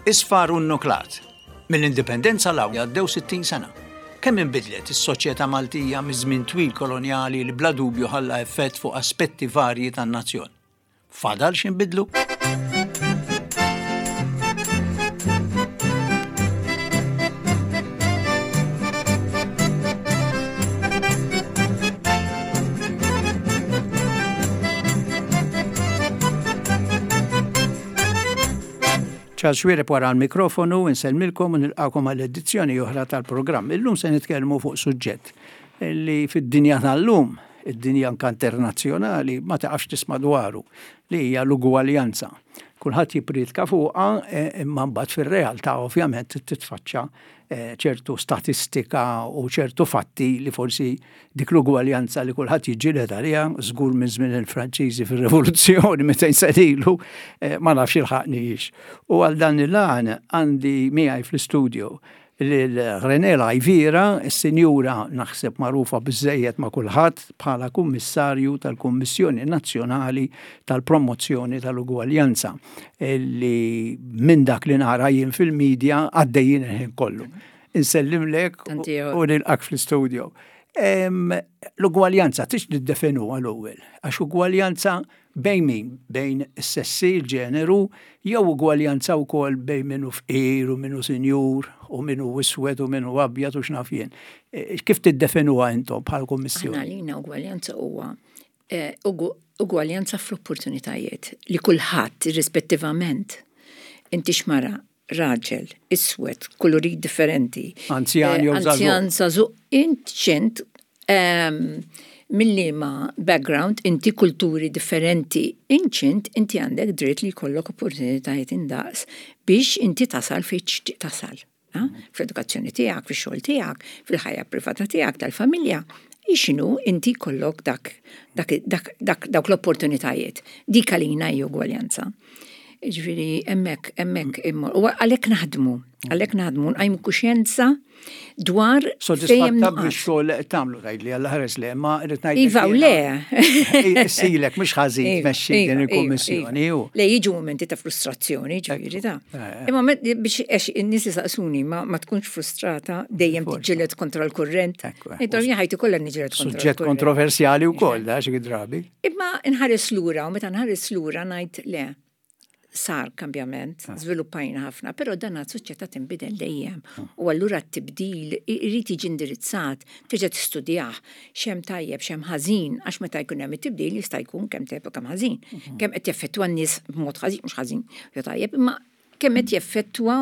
Isfar u nnuklat. Mill-indipendenza l-għaw għaddew 60 sena. Kemm inbidlet is-soċjetà Maltija miż-żmien twil kolonjali li bla dubju ħalla effett fuq aspetti varji tan-nazzjon. Fadal x'inbidlu? Ċal xwiereb wara l-mikrofonu, insellmilkom u nilqakom għall-edizzjoni oħra tal-programm. Illum se nitkellmu fuq suġġett li fid-dinja tal-lum, id-dinja anke internazzjonali, ma taqax tisma' dwaru, li hija l-ugwaljanza. Kulħadd jipritka fuqha, imma mbagħad fir-realtà ovvjament titfaċċa ċertu statistika u ċertu fatti li forsi dik l-ugwaljanza li kulħadd jiġġieled għaliha żgur minn żmien il-Franċiżi fir-Rivoluzzjoni meta jsedilu ma nafx ilħaqniex. U għal dan il-għan għandi miegħi fl-istudju lil-René Lajvira, is-sinjura naħseb magħrufa biżżejjed ma' kulħadd bħala kummissarju tal-Kummissjoni Nazzjonali tal-Promozzjoni tal-Ugwaljanza li minn dak li nara jien fil-medja għaddejjin il-ħin kollu. Insellimlek u nilqak fl-istudju. L-ugwaljanza tix niddefinuha l-ewwel, għax ugwaljanza bejn min, bejn is-sessi, il-ġeneru, jew ugwaljanza wkoll bejn minnu fqir u minnu sinjur u minnu iswed u minnu abjad u x'naf jien. Kif tiddefinuha intom bħal kummissjoni? Għalina ugwaljanza huwa ugwaljanza fl-opportunitajiet li kulħadd irrispettivament inti xmara, raġel, iswed, kolorit differenti. Anzjan jew żagħżugħ. Anzjan żagħżugħ, inċent mill-liema background, inti kulturi differenti, inti għandek dritt li jkollok opportunitajiet indaqs biex inti tasal fejn tixtieq tasal. Fl-edukazzjoni tiegħek, fix-xogħol tiegħek, fil-ħajja privata tiegħek tal-familja. X'inhu inti jkollok dak l-opportunitajiet. Dik għalina hija ugwaljanza. Ġifieri hemmhekk immor. U għalhekk naħdmu nqajmu kuxjenza dwar soddisfatta bix-xogħol qed tagħmlu tgħidli Alla ħares li ma rrid ngħid. Iva u le. Silek mhux ħażin tmexxi din il-kummissjoni hu. Le jiġu momenti ta' frustrazzjoni, ġifieri ta'. Imma biex in-nies isaqsuni ma tkunx frustrata dejjem tiġġieled kontra l-kurrent. Ejja ħajti kollha niġġieled kontra l-kurrent. Suġġett kontroversjali wkoll da xi drabi. Imma nħares lura u meta nħares lura ngħid le. Sar kambjament, żviluppajna ħafna, però dan soċjetà tinbidel dejjem. U allura t-tibdil irid jiġi indirizzat, tiġa tistudjah x'hemm tajjeb, x'hemm ħażin, għax meta jkun hemm it-tibdil jista' jkun kemm tajjeb u kemm ħażin. Kemm qed jaffettwa n-nies b'mod ħażin, mhux ħażin, jew tajjeb, imma kemm qed jaffettwa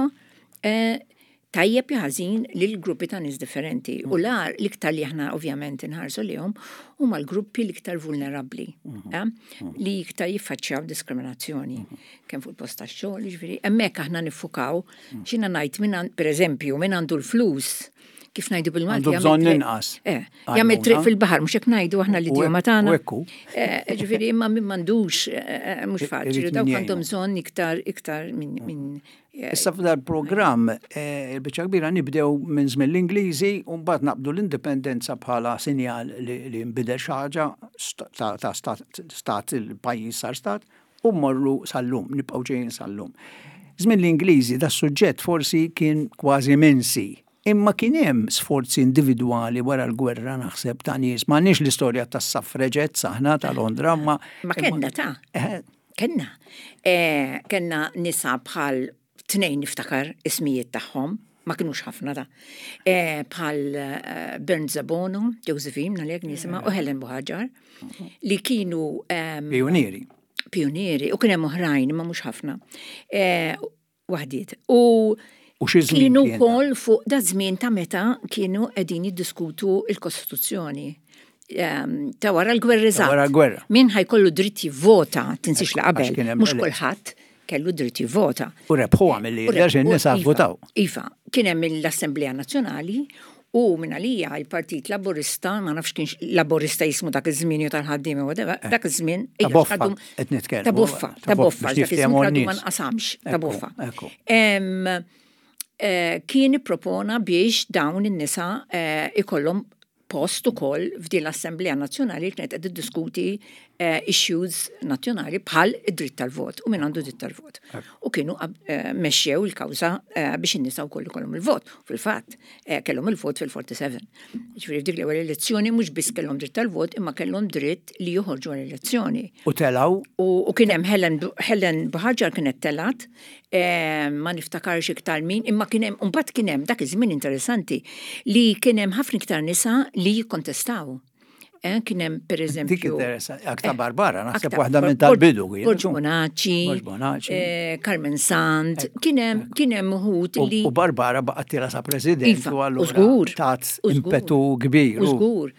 tajjeb jew ħażin lil gruppi ta' nies differenti. U l-iktar li aħna ovvjament inħarsu lihom huma l-gruppi l-iktar vulnerabbli, li iktar jiffaċċjaw diskriminazzjoni. Kemm fuq il-post tax-xogħol, jiġifieri hemmhekk aħna niffukaw x'inha ngħid pereżempju min għandu l-flus kif ngħidu bil-Malti. Għandu bżonn inqas. Jagħmel triq fil-baħar mhux hekk ngħidu aħna l-idjoma tagħna. Ġifieri imma min m'għandux mhux faċli, dawk għandhom bżonn iktar minn. Issa f'dal-programm il-biċċa kbira nibdew minn żmien l-Ingliżi u mbagħad naqbdu l-indipendenza bħala sinjal li nbidel xi ħaġa ta' stat il-pajjiż sar stat u mmorru sal-lum, nibqgħu ġejjin sal-lum. Żmien l-Ingliżi da suġġett forsi kien kważi minsi. Imma kien hemm sforzi individwali wara l-gwerra naħseb ta' nies. M'għandniex l-istorja tas-saffreġett saħna ta' Londra ma kellna ta' kellna nisa bħal tnejn niftakar ismijiet tagħhom, ma kinux ħafna ta' bħal Bernd Zabono, Josephine, nalek nisimha, u Helen Buħaġar, li kienu pionieri, u kien hemm oħrajn ma mhux ħafna. Waħdiet. U kienu wkoll fuq da żmien ta' meta kienu qegħdin jiddiskutu l-Kostituzzjoni. Ta' wara l-gwerra eżatt. Min ħajkollu dritt jivvota, tinsix li qabel, mhux kulħadd kellu dritt jivvota. U rebħu għamilli, l-ġen nisa votaw. Iva, kien hemm l-Assemblea Nazzjonali u minn għalija il-Partit Laburista, ma nafx kienx Laburista jismu dak iż-żmien jew tal-ħaddiem u dak iż-żmien. Ta' boffa qed nitkellmu. Ta' boffa, dak iż-żmien għadu ma nqasamx, ta' boffa. Kien ippropona biex dawn in-nisa ikollhom post ukoll f'din l-Assemblea Nazzjonali kienet qed iddiskuti issues nazzjonali bħal id-dritt tal-vot u min għandu dritt tal-vot. U kienu mexxew il-kawża biex in-nisa wkoll ikollhom il-vot. Fil-fatt kellhom il-vot fil-47. Ġifieri f'dik l-ewwel elezzjoni mhux biss kellhom dritt tal-vot imma kellhom dritt li joħorġu għall-elezzjoni. U telgħu? U kien hemm Helen Bħaġar kienet telat, ma niftakarx iktar min, imma kien hemm imbagħad kien hemm dak iż-żmien interessanti li kien hemm ħafna iktar nisa li jikkontestaw. Kien hemm pereżempju. Dik interessanti, aktar Barbara, naħseb waħda minn tal-bidu. Borġ Bonacci, Carmen Sant, kien hemm uħud li. U Barbara baqgħet tira sa President u allura tat impetu kbir. Żgur.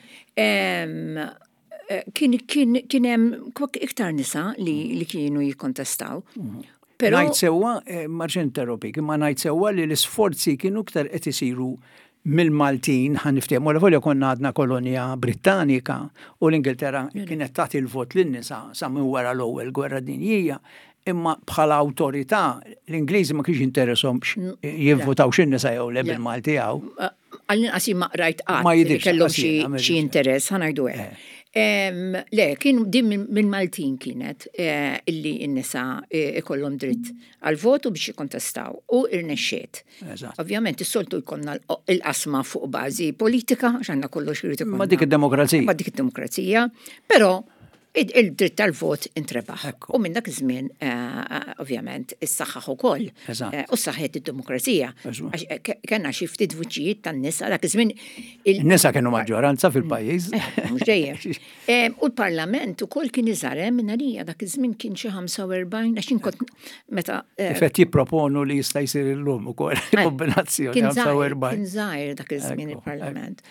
Kien hemm iktar nisa li kienu jikkontestaw. Ngħid sewwa, marx interrompi, imma ngħid sewwa li l-isforzi kienu iktar qed isiru mill-Maltin ħaniftehmu l-volja konna għadna kolonja Britannika u l-Ingilterra kienet tagħti l-vot lin-nisa sa minn wara l-ewwel gwerra dinjija, imma bħala awtorità l-Ingliżi ma kienx interessomx jivvotaw x'in-nisa jew le bil-Malti hawn. Għall-inqas ma rajt qatt li kellhom xi interess ħanajdu hekk. Le, kien din minn Maltin kienet illi n-nisa ikollhom dritt għal-votu biex jikontestaw u irnexxiet. Ovvjament is-soltu jkollna l-qasma fuq bażi politika għax għandna kollox irid ikollna. Ma dik id-demokrazija. Ma dik id-demokrazija, però il-dritt tal-vot intrebaħ. U minn dak iż-żmien ovvjament is-saħħaħ ukoll. U saħħet id-demokrazija. Kellna xi ftit vuċijiet tan-nisa dak iż-żmien. In-nisa kienu maġġoranza fil-pajjiż. Mhux dejjem. U l-Parlament ukoll kien iżarem minn għalija dak iż-żmien kien xi 45 għax inkont meta. Qed jipproponu li jista' jsir illum ukoll kombinazzjoni 45. Kien żgħir dak iż-żmien il-Parlament.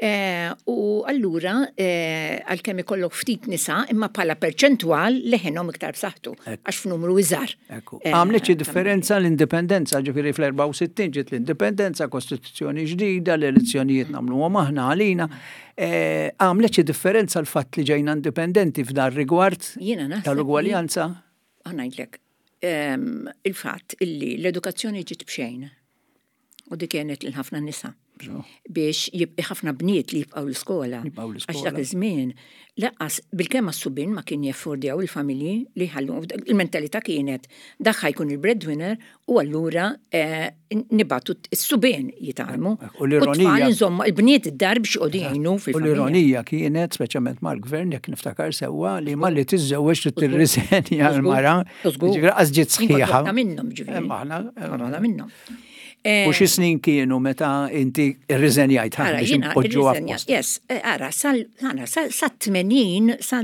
U allura għalkemm ikollok ftit nisa imma bħala perċentwal leħenhom iktar b'saħħtu għax f'numru iżgħar. Għamlet xi differenza l-indipendenza, ġifieri fl-64 ġiet l-indipendenza, kostituzzjoni ġdida, l-elezzjonijiet nagħmluhom aħna għalina. Għamlet xi differenza l-fatt li ġejna indipendenti f'dar rigward tal-ugwaljanza? Ngħidlek, il-fatt illi l-edukazzjoni ġiet b'xejn u dik kienet lil ħafna nisa. Biex ħafna bniet li jibqgħu l-iskola. Għax dak iż-żmien laqqas bil-kemm għas-subin ma kien jaffordjaw il-familji li ħallu il-mentalità kienet dak ħajkun il-breadwinner u allura nibatu s-subin jitalmu. U l-ironija insomma il-bniet id-dar biex jqogħdu jgħinu fil-familja. U l-ironija kienet speċjalment mal-gvern jekk niftakar sewwa li malli tiżżewweġ trid tirriżenja l-mara. Ġifieri qas ġiet sħiħa. Minnhom ġifieri. Minnhom. U xi snin kienu meta inti rriżenjajt ħafna biex impoġġu għafpost? Yes, sa 80, sa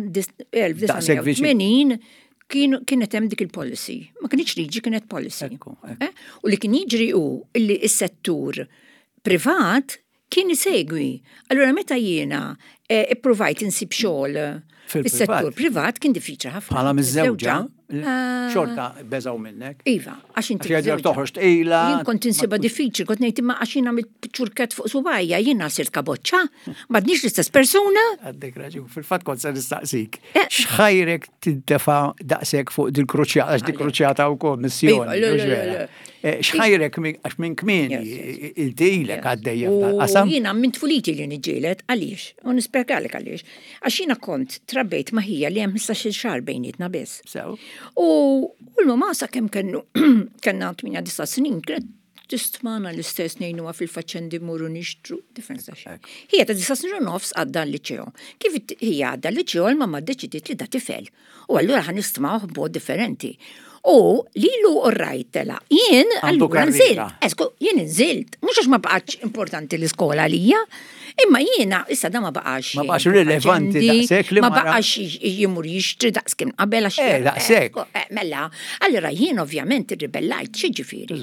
1980 kienet hemm dik il-policy. Ma kienx liġi kienet policy. U li kien jiġri hu illi s-settur privat kien isegwi. Allura meta jiena ipprovajt insib xogħol fis-settur privat kien diffiċli ħafna. Bħala miż-żewġa? Xorta beżaw minnek. Iva, għax inti. Għax toħroġ tqila. Jien kont insiba diffiċli, kont ngħid imma għax jiena ċurket fuq subajja, jiena sirt kaboċċa, m'għadniex l-istess persuna. Għaddek raġun, fil-fatt kont se nistaqsik. X'ħajrek tintefa' daqshekk fuq dil-kruċjata, għax dik-kruċjata wkoll missjoni. X'ħajrek għax minn kmieni il-dejlek għaddejja. U jiena minn tfuliti li niġġieled għaliex, u nispjegalek għaliex. Għax jiena kont trabbejt ma' ħija li hemm 15-il xahar bejnietna biss. U l-mama sa' kem kanna 8-9 snin, kienet tistmana l-istess nejnuwa fil-faċċendi muru nixtru, differenza xej. Hija ta' 9 snin u nofs għadda l-liċeo. Kif hija għadda l-liċeo, l-mamma deċidiet li da tifel. U għallura ħan nistmaw b'mod differenti. U li lu orrajtela, jien allura nżilt. Jien nżilt. Mux għax ma baqax importanti l-iskola lija, imma jiena issa da ma baqax. Ma baqax rilevanti daqsek li ma baqax jimur jixtri daqskim qabel għax. Daqsek. Mella, allura jien ovvjament irribellajt xieġifiri.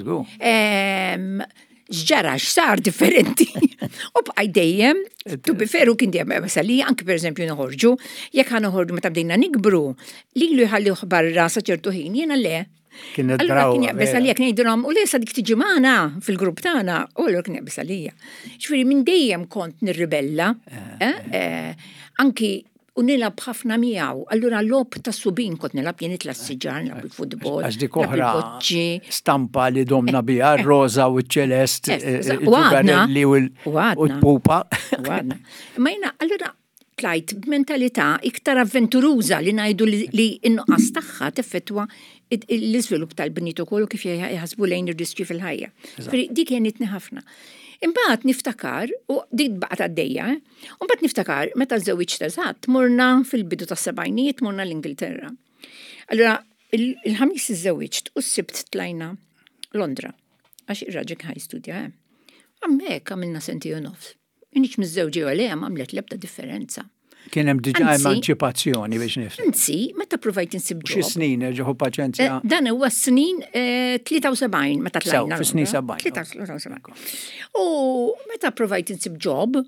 Ġġara x'sar differenti. U bqaj dejjem, tu biferu kien dejjem masalija, anki per eżempju noħorġu, jekk ħa noħorġu meta bdejna nikbru, li jħalli barra sa ċertu ħin, jiena le. Kienet braw. Kien jaqbesalija kien jgħidulhom u lesa dik tiġi magħna fil-grupp tagħna, u allura kien jaqbesalija. Ġifieri minn dejjem kont nirribella, anki u nilab ħafna miegħu. Allura lob ta' subin kont nilab jien itla s-siġar, nilab il-futbol, Għax dik oħra stampa li domna biha roza u ċelest, il-ġugarelli u l-pupa. Ma jina, allura tlajt b'mentalità iktar avventuruża li ngħidu li innuqqas tagħha teffettwa l-iżvilupp tal-bniet ukoll kif jaħsbu lejn ir-riskju fil-ħajja. Dik jenitni ħafna. Imbagħad niftakar, u dik baqgħet għaddejja, u mbagħad niftakar meta żewwiġ teżatt morna fil-bidu tas-sebgħinijiet morna l-Ingilterra. Allura il-ħamis iżżewwiġt u s-sibt tlajna Londra għax ir-raġel kien ħajstudja hemm. Hemmhekk għamilna sentej u nofs. Inix miż-żewġi għalija għamlet l-ebda differenza. Kien hemm diġà emanċipazzjoni biex nifhem. Anzi, meta provajt insib ġob. Xi snin ġeħu paċenzja? Dan huwa snin 73 meta tlajna. Fis-snin 70. 73. U meta provajt insib ġob,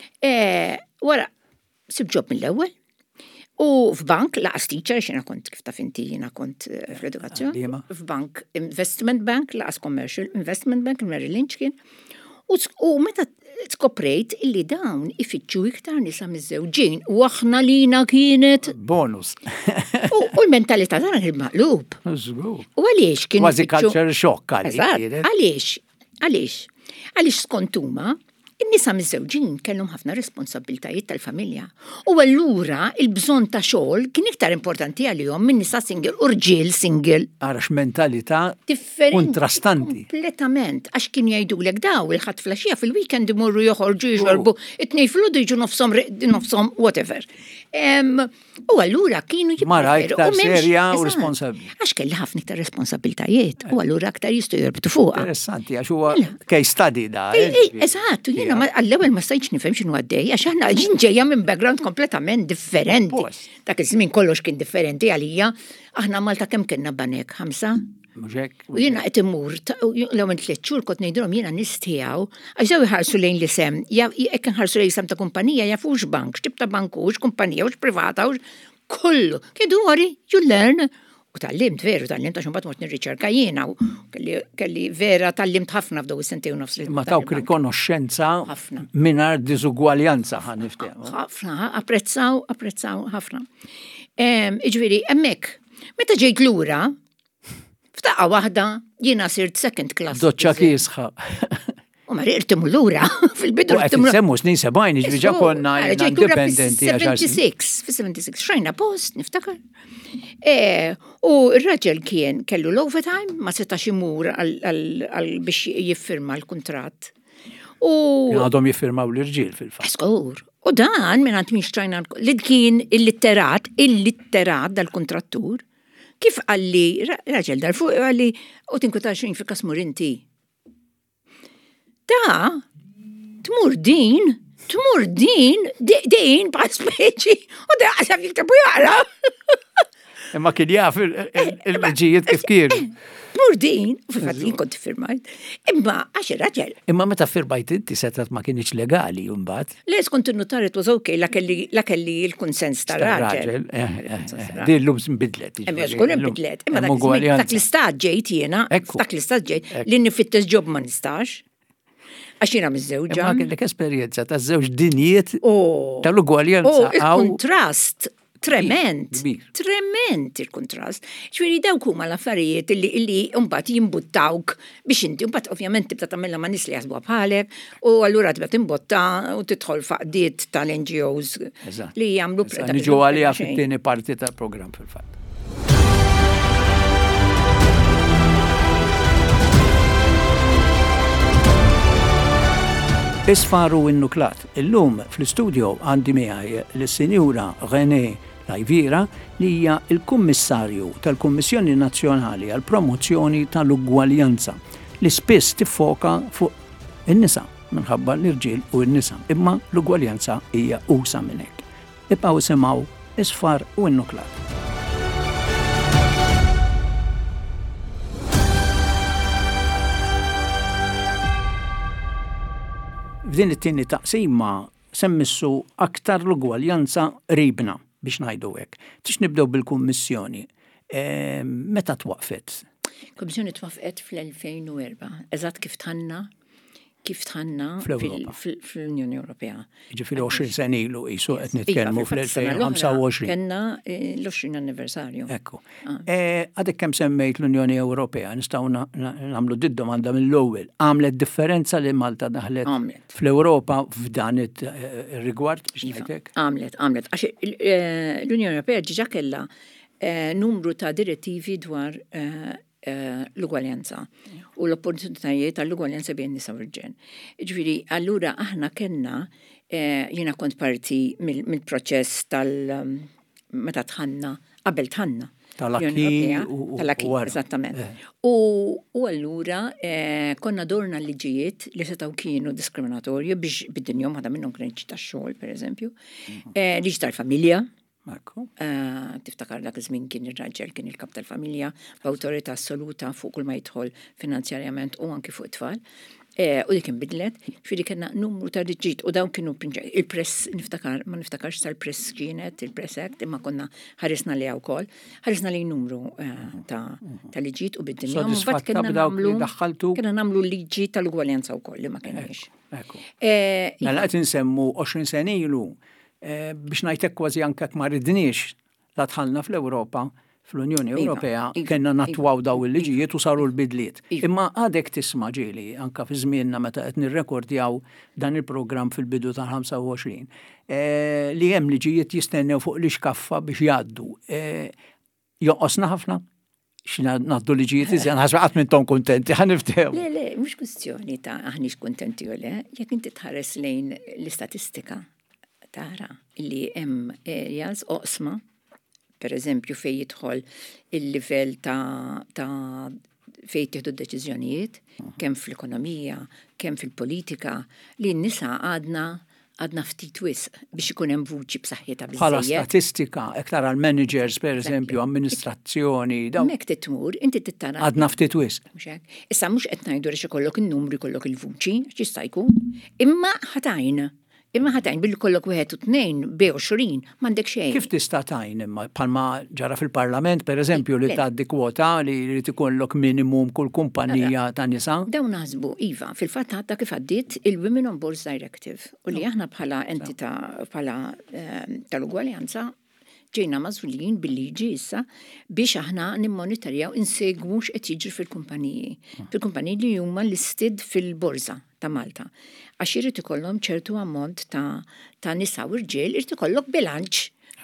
wara sib ġob mill-ewwel. U f'bank laqas teacher xina kont kif taf inti jiena kont fl-edukazzjoni. F'bank Investment Bank, laqas Commercial Investment Bank, il-Merrill Lynch kien. U meta skoprejt illi dawn ifittxu iktar nisa miż-żewġin u aħna lina kienet bonus. U l-mentalità tagħna kien maqlub. U għaliex kienu kważi culture shock għaliex. Għaliex skont huma in-nisa miż-żewġin kellhom ħafna responsabiltajiet tal-familja. U allura il-bżonn ta' xogħol kien iktar importanti għalihom minn nisa single u rġiel single. Għarax mentalità kontrastanti. Kompletament, għax kien jgħidulek daw il-ħadd flaxija fil-weekend imorru joħorġu jxorbu it-tnejn filgħodu jiġu nofshom whatever. U allura kienu Mara iktar serja u responsabbli. Għax kelli ħafna iktar responsabiltajiet u allura aktar jistgħu jorbtu fuqha. Interessanti għax huwa case study da. Eżatt, għall-ewwel ma stajtx nifhem x'inhu għaddej, għax aħna ġejja minn background kompletament differenti. Dak iż-żmien kollox kien differenti għalija. Aħna Malta kemm kienna banek 5? U jiena qed imur l-ewwel 3 xhur kont ngħidulhom jiena nistgħu għax dew iħarsu lejn l-isem, jekk inħarsu lejn isem ta' kumpanija jafux bank, x'tib ta' bank hux, kumpanija hux privata hux kollu. Kidu worry, you learn. U tallimt veru, tallimt għax imbagħad mort nirriċerka jiena u kelli vera tallimt ħafna f'daw is-sentej u nofs li. Ma tawk rikonoxxenza mingħajr diżugwaljanza ħan niftehmu. Ħafna, apprezzaw ħafna. Jiġifieri hemmhekk, meta ġejt lura, f'daqqa waħda jiena sirt second class. Doċċa kiesħa. U ma rqirtimu lura fil-bidu. Għet semmu snin 70, ġviġa konna independenti. Fil-76, xrajna post, niftakar. U il-raġel kellu l-overtime, ma setax imur biex jiffirma l-kontrat. Għadhom jiffirmaw l-irġiel fil-fatt. Skur. U dan minn għant minn xtrajna li kien il-litterat dal-kontrattur. Kif għalli, raġel dar-fuq għalli, u tinkutax xin fi kasmur inti. Da, tmur din, bħal speċi, u da għasaf jiktabu jara. Imma kien jaf il-maġijiet kif kienu. Tmur din, u fil-fat kont firmajt, imma għax il-raġel. Imma meta firmajt inti setat ma kienx legali jumbat. Le, skont il-notar it was okay, la kelli il-konsens tar-raġel. Di l-lum mbidlet. Skull mbidlet, imma dak l-istat ġejt jena, dak l-istat ġejt, li nifittex ġob ma nistax. Għaxina miż-żewġa. Ma kellek esperjenza ta' żewġ dinjiet tal-ugwaljanza. Il-kontrast trement il-kontrast. Ċviri dawk huma l-affarijiet illi mbagħad jimbuttawk biex inti mbagħad ovvjament tibda tagħmilha ma' nies li jaħsbuha bħalek u allura tibda timbotta u tidħol faqdiet tal-NGOs li jagħmlu niġu għaliha fit-tieni parti tal-programm fil-fatt. Isfaru in-nuklat. Illum fl-istudio għandi miegħi l-Sinjura René Lajvira li hija l-Kummissarju tal-Kummissjoni Nazzjonali għal Promozzjoni tal-Ugwaljanza li spiss tiffoka fuq in-nisa minħabba l-irġiel u n-nisa, imma l-ugwaljanza hija usa minn hekk. Ibqgħu isimgħu Isfar u n-nuklat. F'din it-tieni taqsima semmissu aktar l-ugwaljanza ribna biex ngħidu hekk. Tix nibdew bil-Kummissjoni. Meta twaqfet? Kummissjoni twaqfet fl-2004, eżatt kif tħanna kif tħanna fl-Unjoni Ewropea. Ġifieri 20 sen ilu qisu qed nitkellmu fl-2025. Kenna l-20 anniversarju. Ekku. Għadek kemm semmejt l-Unjoni Ewropea, nistgħu nagħmlu domanda mill-ewwel. Għamlet differenza li Malta daħlet fl-Ewropa f'dan ir-rigward biex ngħidlek? Għamlet. Għax l-Unjoni Ewropea ġiġa kellha numru ta' direttivi dwar l-ugwaljanza u l-opportunitajiet tal-ugwaljanza bejn nisa u rġien. Ġifieri, allura aħna kellna jiena kont parti mill-proċess meta tħanna, qabel tħanna. Tal-akki eżattament. U allura konna dorna liġijiet li setgħu kienu diskriminatorju biex bid-dinjom ħadha minnhom kien tax-xogħol pereżempju, liġi tal-familja. Tiftakar dak iż-żmien kien ir-raġel kien il-kap tal-familja b'awtorità assoluta fuq kull ma jidħol finanzjarjament u anki fuq it-tfal. U dik inbidlet, ġifieri kellna numru ta' liġijiet u dawn kienu il-press ma niftakarx tal-press kienet il-Press Act imma konna ħarisna liha wkoll, ħarisna li numru ta' liġijiet u bid-dinja. Sodisfatta b'dawk li daħħaltu? Kellna nagħmlu liġi tal-ugwaljanza wkoll li ma kienx. Mela qed insemmu 20 sen ilu biex ngħidlek kważi anke ma ridniex la dħalna fl-Ewropa, fl-Unjoni Ewropea, kellna nattwaw daw il-liġijiet u saru l-bidliet. Imma għadek tisma' ġieli anke fi żmienna meta qed nirrekordjaw dan il-programm fil-bidu tal-25 li hemm liġijiet jistennew fuq l-iskaffa biex jgħaddu. Joqosna ħafna? Xina naddu liġijiet iżjed ħasba qatt minnhom kuntenti ħaniftew. Le, mhux kwistjoni ta' aħniex kuntenti u le, jekk inti tħares lejn l-istatistika tara li hemm areas oqsma, per eżempju fej jidħol il-livell ta' fej tieħdu d-deċiżjonijiet, kemm fl-ekonomija, kemm fil-politika, li n-nisa għadna ftit wisq biex ikun hemm vuċi b'saħħitha biżżejjed. Bħala statistika, iktar għal managers per eżempju, amministrazzjoni, dawn. Mek titmur, inti tittara. Għadna ftit wisq. Issa mhux qed ngħidu li ikollok in-numri jkollok il-vuċi, x'jista' jkun, imma ħatajn billi kollok 1 u 2 b'20 m'għandek xejn. Kif tista' tajn imma bħalma ġara fil-Parlament pereżempju li tgħaddi kwota li tikollok minimum kull kumpanija ta' nisa? Dawn naħsbu iva, fil-fatt ħadda kif għaddiet il-Women on Boards Directive u li aħna bħala entità bħala tal-ugwaljanza ġejna mażulin bil-liġi issa biex aħna nimmonitorjaw insegwu x'qed jiġri fil-kumpaniji. Fil-kumpaniji li huma listed fil-borza ta' Malta. Għax irid ikollhom ċertu ammont ta' nisa u rġiel irid ikollok bilanċ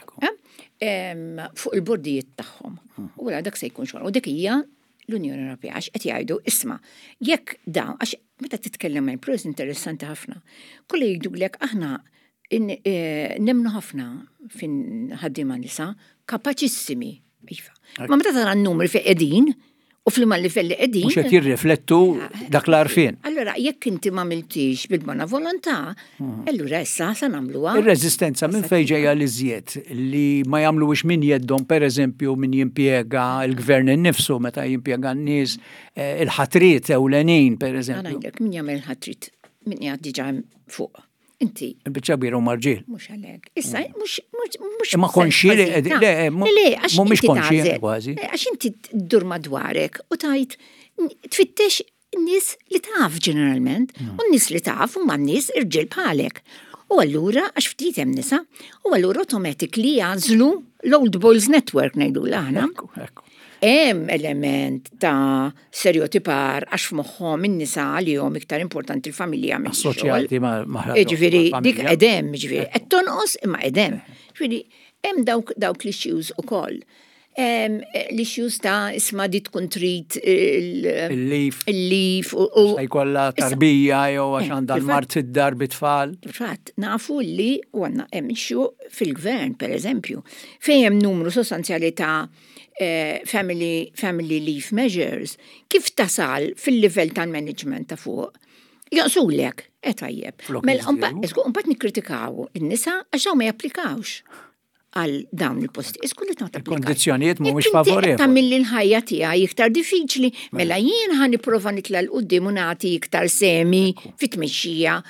fuq il-bordijiet tagħhom. U wara dak se jkun xogħol. U dik hija l-Unjoni Ewropea għax qed jgħidu isma' jekk dawn għax meta titkellem ma' proċess interessanti ħafna. Kulli jgħidulek aħna nemnu ħafna fin ħaddiema nisa kapaċissimi. Ma meta tara n-numri fi qegħdin u fl-imma livelli qegħdin. Mhux qed jirriflettu dak l-għarfien. Allura jekk inti ma miltix bil-bona volontà, allura issa se nagħmluha. Ir-reżistenza minn fejn ġejja l-iżjed li ma jagħmluwix min jeddhom pereżempju min jimpjega l-gvern innifsu meta jimpjega n-nies il-ħatriet ewlenin pereżempju. Ngħidlek min jagħmel il-ħatrit min qiegħed diġà fuq. Inti. Il-biċċa kbira u marġiel. Mhux għalhekk. Issa mhux. Ma konxi mhumiex konxi kważi. Għax inti ddur madwarek u tajt tfittex nies li taf ġeneralment u n-nies li taf huma n-nies irġiel bħalek. U allura għax ftit hemm nisa u allura automatically jażlu l-Old Boys Network ngħidu aħna. Hemm element ta' stereotipar għax f'moħħhom in-nisa għalihom iktar importanti l-familja minn assoċjati ma' ġifieri dik qegħdem ġifieri qed tonqos imma qegħdem. Ġifieri hemm dawk l-issues ukoll. L-issues ta' isma' di tkun trid il-lif u jkollha tarbija jew għax għandha l-mart id-dar bit-tfal. Fatt, nafu li għandna hemm issue fil-gvern pereżempju fejn hemm numru sostanzjali ta' family leave measures, kif tasal fil-livell tal-management ta' fuq, jaqsulek, tajjeb. Mbagħad nikkritikaw in-nisa għax hawn ma japplikawx għal dawn il-posti. Iskulli ta' il-kondizzjonijiet mhumiex favorevoli. Tagħmilli l-ħajja tiegħi iktar diffiċli, mela jien ħa nipprova nitla' l-qudiem u nagħti iktar semi fit-tmexxija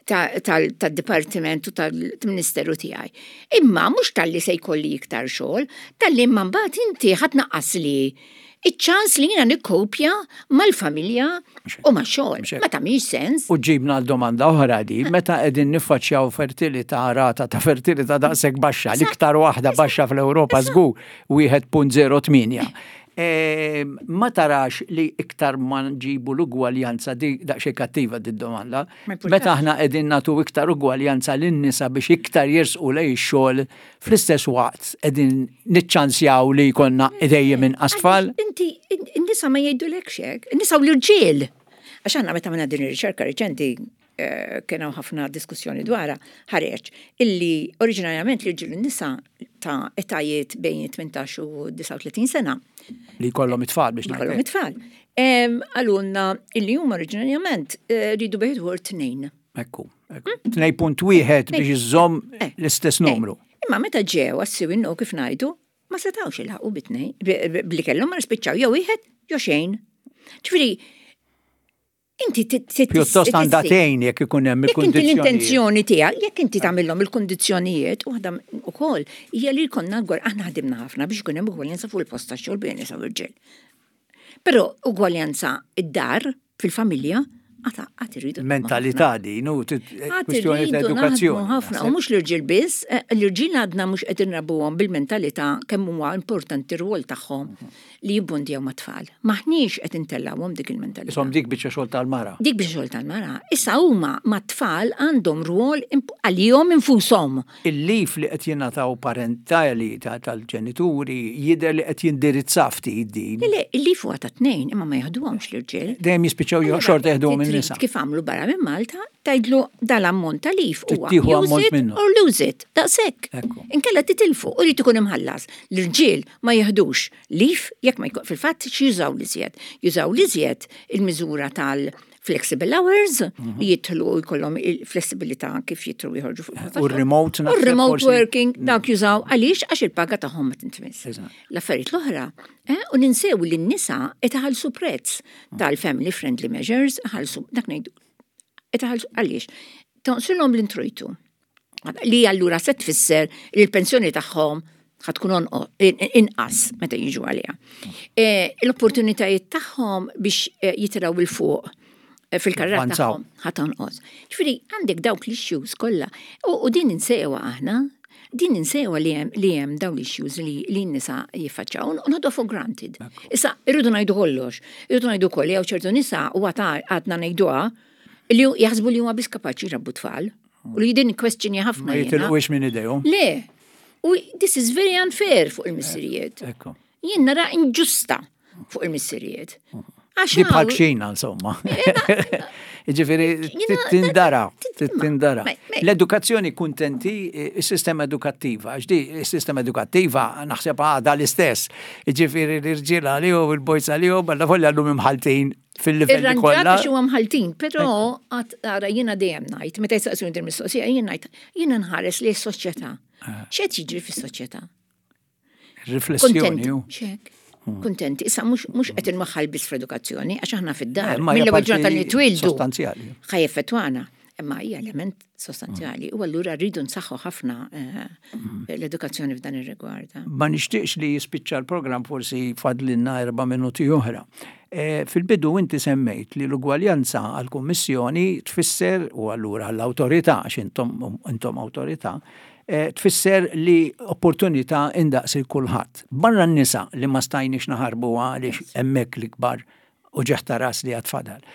tal-dipartiment u tal-ministeru tiegħi. Imma mhux tal-li se jkolli iktar xogħol, tal-li imma mbagħad inti ħadd naqqas li iċ-ċans li jiena nikkopja mal-familja u max-xogħol. Ma tagħmilx sens. U ġibna l-domanda oħra di, meta qegħdin niffaċċjaw rata ta' fertilità daqshekk baxxa, l-iktar waħda baxxa fl-Ewropa żgur 1.08. Ma tarax li iktar ma nġibu l-ugwaljanza di daqsxejn kattiva di domanda. Meta aħna qegħdin nagħtu iktar ugwaljanza lin-nisa biex iktar jersqu lejn ix-xogħol fl-istess waqt qegħdin niċċanzjaw li jkollna dejjem inqas tfal. Inti n-nisa ma jgħidulekx hekk, in-nisa u l-irġiel. Għax aħna meta minna din ir-riċerka reċenti kienu ħafna diskussjoni dwarha ħareġ illi oriġinarjament l-irġiel nisa ta' etajiet bejn 18 u 39 sena. Li jkollhom it-tfal biex ngħid. Jkollhom it-tfal. Għalunna illi huma oriġinarjament rridu bejħed tnejn. Ekku. 2.1 biex iżomm l-istess numru. Imma meta ġew għassiw innu kif ngħidu, ma setgħux ilħaqu bit-tnejn. Bli kellhom ma nispiċċaw jew wieħed jew xejn. Ġifieri inti pjuttost għandha tgħin jekk ikun hemm il-kundizzjonijiet. Jekk l-intenzjoni tiegħek, jekk inti tagħmilhom il-kundizzjonijiet waħda wkoll hija li jkollna aħna ħadimna ħafna biex ikun hemm ugwaljanza fuq il-post tax-xogħol bejn nisa u irġiel. Però ugwaljanza id-dar fil-familja għat irridu. Mentalità di, kwistjoni ta' edukazzjoni. Ħafna, u mhux l-irġiel biss, l-irġiel għadna mhux qed inrabuhom bil-mentalità kemm huwa importanti r-rwol tagħhom li jibbundjaw ma' tfal. Maħniex qed intellawhom dik il-mentalità. Isom dik biċċa xogħol tal-mara. Dik biċċa xogħol tal-mara. Issa huma ma' tfal għandhom rwol għalihom infushom. Il-lif li qed jingħataw parentali tal-ġenituri jidher li qed jindirizza ftit din. Le, il-lif huwa ta' tnejn imma ma jaħduhomx l-irġiel. Dejjem jispiċċaw xorta jaħduhom in-nisa. Kif għamlu barra minn Malta, tgħidlu dal-ammont ta' lif huwa use it or lose it. Daqshekk. Inkella titilfu u jrid ikun imħallas. L-irġiel ma jeħdux lif jekk ma jkun fil-fatt x'jużaw li żjed. Jużaw li żjed il-miżura tal-flexible hours, jidħlu jkollhom il-flessibilità kif jitru jħorġu fuq. U remote working dak jużaw għaliex għax il-paga tagħhom ma tintmiss. L-affarijiet l-oħra u ninsew li n-nisa qed iħallsu prezz tal-family friendly measures, ħallsu dak ngħidu. Qed iħallsu għaliex tonsilhom l-introjtu. Li allura se tfisser li l-pensjoni tagħhom ħatkun inqas meta jiġu għaliha. L-opportunitajiet tagħhom biex jitraw il-fuq fil-karriera tagħhom ħatonqos. Ġifieri għandek dawk l-issues kollha u din insejwa aħna, din insejwa li hemm dawn l-issues li n-nisa jiffaċċaw u nħoddu for granted. Issa irridu ngħidu kollox, irridu ngħidu koll jew ċertu nisa u għadna ngħiduha li jaħsbu li huma biss kapaċi jrabbu tfal u li din kwestjoni ħafna. Ma jitilqux minn idejhom. Le. U this is very unfair fuq il-missirijiet. Jien nara inġusta fuq il-missirijiet. Di bħal xejna, insomma. Ġifieri tindara. L-edukazzjoni kuntenti, is-sistema edukattiva. Ġdi, is-sistema edukattiva naħseb għadha l-istess. Ġifieri l-irġiel għalihom, il-bojz għalihom, alla volja llum imħaltin fil-livelli kollha. Ir-ranġat huwa mħaltin, però ara jiena dejjem ngħid, meta jistaqsuni din mistoqsija jien ngħid jiena nħares li s-soċjetà. X'qed jiġri fis-soċjetà? Riflessjoni. Kuntenti, issa mhux qed inwaħħal biss fl-edukazzjoni għax aħna fid-dar mill-ewwel ġurnata li twildu. Sostanzjali. Ħajeffettwana. Imma hija element sostanzjali u allura rridu nsaħħu ħafna l-edukazzjoni f'dan ir-rigward. Ma nixtieqx li jispiċċa l-programm forsi fadlinna 4 minuti oħra. Fil-bidu inti semmejt li l-ugwaljanza għall-Kummissjoni tfisser u allura l-awtorità għax intom awtorità tfisser li opportunità indaqs il-kulħadd. Barra n-nisa li ma stajniex naħarbu għaliex hemmhekk l-ikbar u ġeħta ras li għatfadal.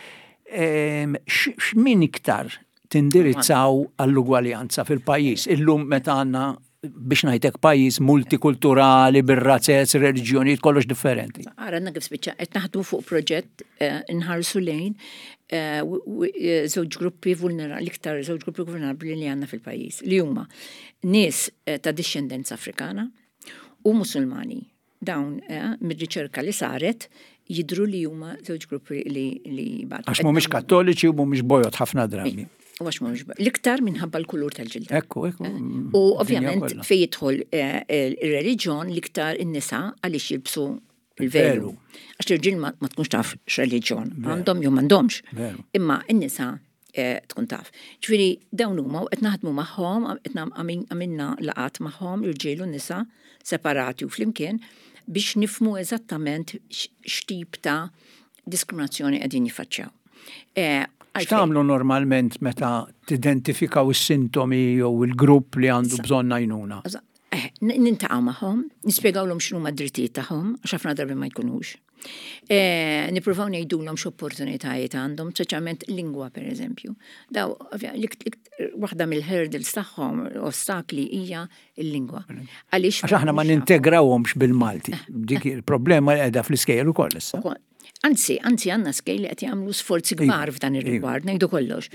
X'min iktar tindirizzaw għall-ugwaljanza fil-pajjiż illum meta għandna biex ngħidlek pajjiż multikulturali bir-razzezz, reliġjonijiet kollox differenti. Għandna kif spiċċa qed naħdmu fuq proġett inħarsu lejn żewġ gruppi l-iktar żewġ gruppi vulnerabbli li għandna fil-pajjiż li huma nies ta' discendenza Afrikana u Musulmani. Dawn mir-riċerka li saret jidru li huma żewġ gruppi li bad. Għax mhumiex kattoliċi u mhumiex bojot ħafna drabi. U għax mhumiex l-iktar minħabba l-kulur tal-ġilda. Ekku. U ovvjament fejn jidħol ir-reliġjon l-iktar in-nisa għaliex jilbsu il-velu. Għax l-irġiel ma tkunx taf x'reliġjon, għandhom jew m'għandhomx. Imma n-nisa tkun taf. Ġifieri dawn huma qed naħdmu magħhom, qed għamilna laqat magħhom irġiel u nisa separati u flimkien biex nifmu eżattament x'tip ta' diskriminazzjoni qegħdin jiffaċċjaw. X'tagħmlu normalment meta tidentifikaw is-sintomi jew il-grupp li għandu bżonn għajnuna? Nintaqgħu magħhom, nispjegawlhom x'huma d-drittijiet tagħhom għax ħafna darbi ma jkunux. Nippruvaw ngħidulhom x'opportunitajiet għandhom, speċjalment lingwa pereżempju. Daw waħda mill-hurdles tagħhom ostakli hija l-lingwa. Għax aħna ma nintegrawhomx bil-Malti. Dik il-problema qiegħda fl-iskejjel ukoll issa. Anzi għandna skejl li qed jagħmlu sforzi kbar f'dan ir-rigward, ngħidu kollox.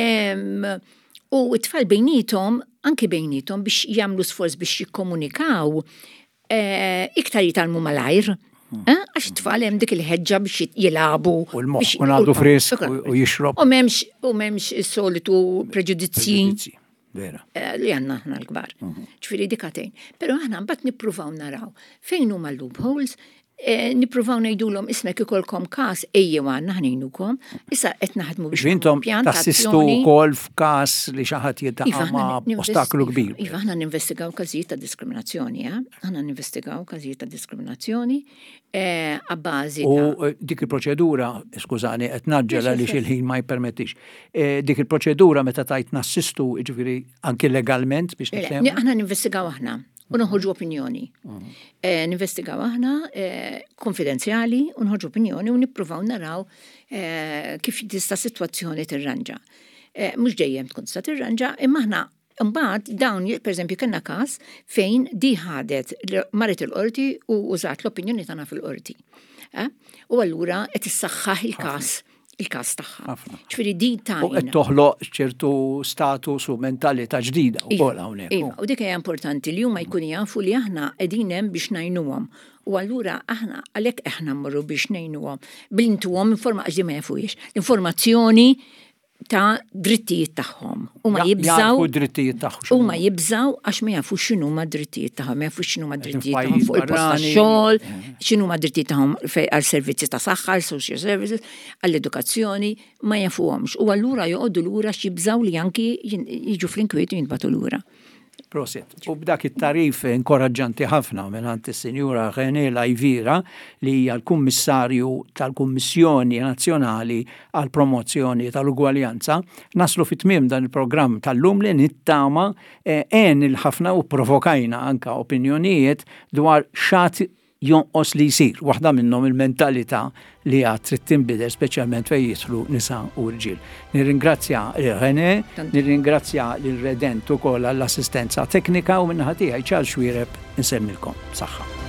U t-tfal bejnietom, anki bejnietom biex jagħmlu sforz biex jikkomunikaw iktar jitalmu malajr. Għax t-tfal hemm dik il-ħeġġa biex jilagħbu. U l-moħħ kun għadu frisk u jixrob. U m'hemmx is-solitu preġudizzi. Vera. Li għandna aħna l-kbar. Ġifieri dik għatejn. Però aħna mbagħad nippruvaw naraw fejn huma l-loopholes. Nippruvaw ngħidulhom ismek ikolkom każ ejjew għandna ħnejnukom, issa qed naħdmu biex intom tassistu wkoll f'każ li xi ħadd jiltaqa' ma' ostaklu kbir. Iva, aħna ninvestigaw każijiet ta' diskriminazzjoni, aħna ninvestigaw każijiet ta' diskriminazzjoni għabbażi ta' U dik il-proċedura, skużani, qed naġġel għaliex il-ħin ma jippermettix. Dik il-proċedura meta tajt nassistu, jiġifieri anke legalment biex nifhem. Aħna ninvestigaw aħna. U nħorġu opinjoni. Ninvestigaw aħna konfidenzjali u nħorġu opinjoni u nippruvaw naraw kif tista' sitwazzjoni tirranġa. Mhux dejjem tkun tista' tirranġa, imma aħna mbagħad dawn pereżempju kellna każ fejn di ħadet marret il-qorti u użat l-opinjoni tagħna fil-qorti. U allura qed issaħħaħ il-każ tagħha. Ġifieri di tajna. U qed toħloq ċertu status u mentalità ġdida wkoll hawnhekk. Iva, u dik hija importanti li huma jkunu jafu li aħna qegħdin hemm biex ngħinuhom. U allura aħna għalhekk aħna mmorru biex ngħinuhom bilintuhom informazzjoni ma jafux. L-informazzjoni ta' drittijiet tagħhom. Huma jibżaw drittijiet tagħhom. Huma jibżaw għax ma jafux x'inhuma d-drittijiet tagħhom, ma jafux x'inhuma d-drittijiet tagħhom fuq il-post tax-xogħol, x'inhuma d-drittijiet tagħhom għall-servizzi ta' saħħa, social services, għall-edukazzjoni, ma jafuhomx. U allura joqogħdu lura x'jibżaw li anki jiġu fl-inkwiet u jinbagħtu lura. Proset. U b'dak it-tarif inkoraġġanti ħafna mingħand is-Sinjura René Lajvira li hija l-Kummissarju tal-Kummissjoni Nazzjonali għall Promozzjoni tal-Ugwaljanza, naslu fit-tmiem dan il-programm tal-lum li nittama il-ħafna u provokajna anka opinjonijiet dwar xat jonqos li jsir. Waħda minnhom il-mentalità li għad trid tinbidel speċjalment fejn jidħlu nisa u rġiel. Nirringrazzja René, nirringrazzja lil Redent ukoll għall-assistenza teknika u minnaħa tiegħi Charles Xwiereb insemmilkom saħħa.